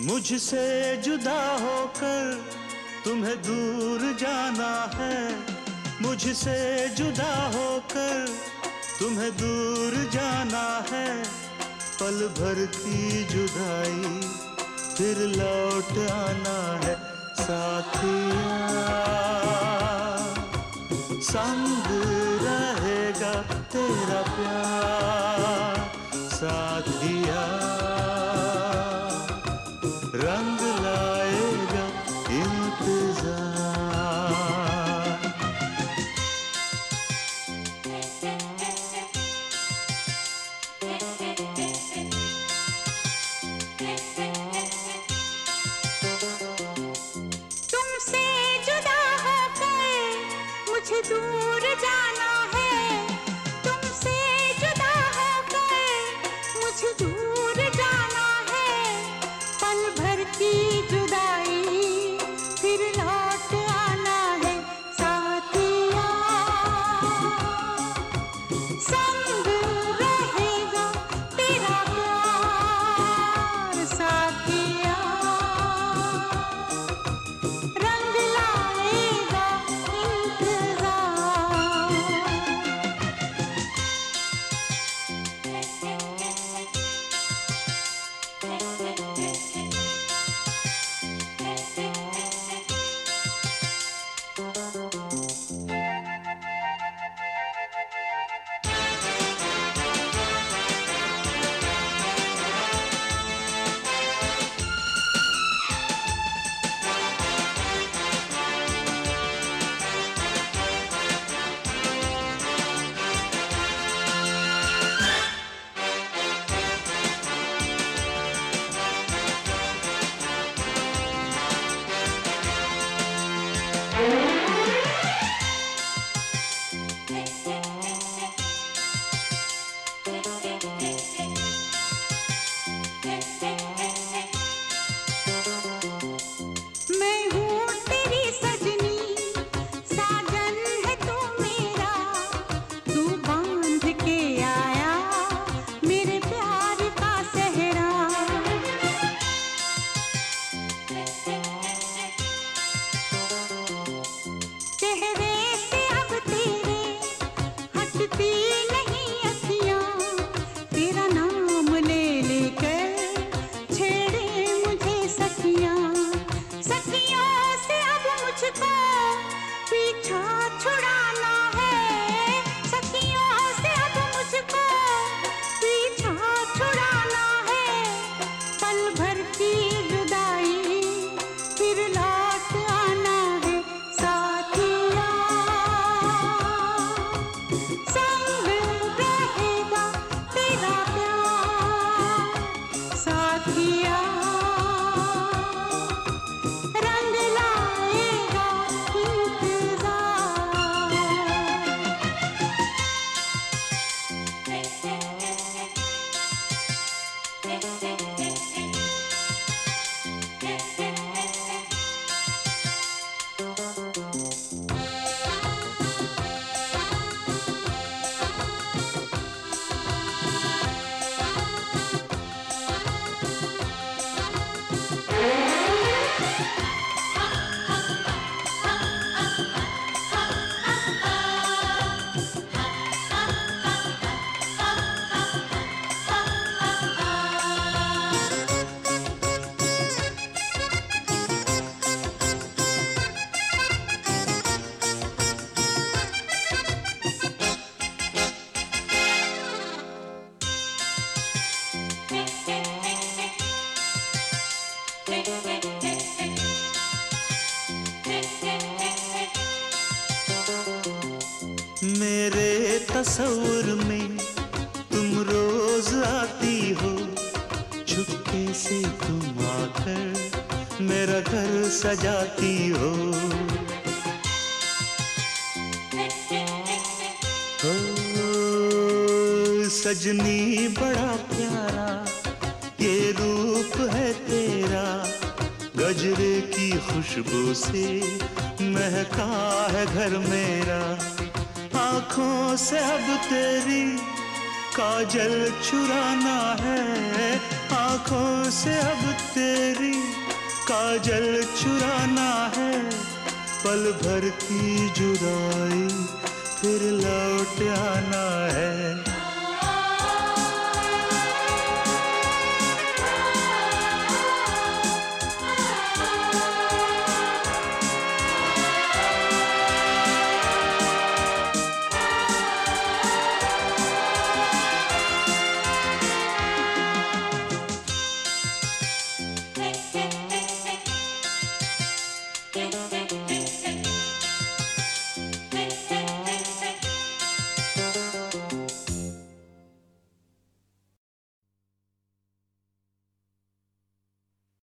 मुझसे जुदा होकर तुम्हें दूर जाना है, मुझसे जुदा होकर तुम्हें दूर जाना है। पल भर की जुदाई फिर लौट आना है साथिया, संग रहेगा तेरा प्यार साथिया, रंग लाएगा इंतजार। तुमसे जुदा होकर मुझे दूर जाना है, तुमसे जुदा होकर मुझे दूर जाना है। पल भर की जुदाई फिर लौट आना है साथिया, संग रहेगा तेरा प्यार साथिया, रंग लाएगा इंतजार। मैं हूँ तेरी सजनी, साजन है तू मेरा, तू बांध के आया मेरे प्यार का सेहरा। चेहरे से अब तेरे हटती नहीं अखियाँ, तेरा नाम ले लेकर छेड़े मुझे सखियाँ। सखियों से अब मुझको पीछा छुड़ाना है, सखियों से अब मुझको पीछा छुड़ाना है। पल भर की जुदाई फिर लौट आना है साथिया, संग रहेगा तेरा प्यार साथिया, रंग लाएगा इंतजार। मेरे तस्वुर में तुम रोज आती हो, चुपके से तुम आकर मेरा घर सजाती हो। सजनी बड़ा प्यारा ये रूप है तेरा, गजरे की खुशबू से महका है घर मेरा। आँखों से अब तेरी काजल चुराना है, आँखों से अब तेरी काजल चुराना है, पल भर की जुदाई फिर लौट आना है।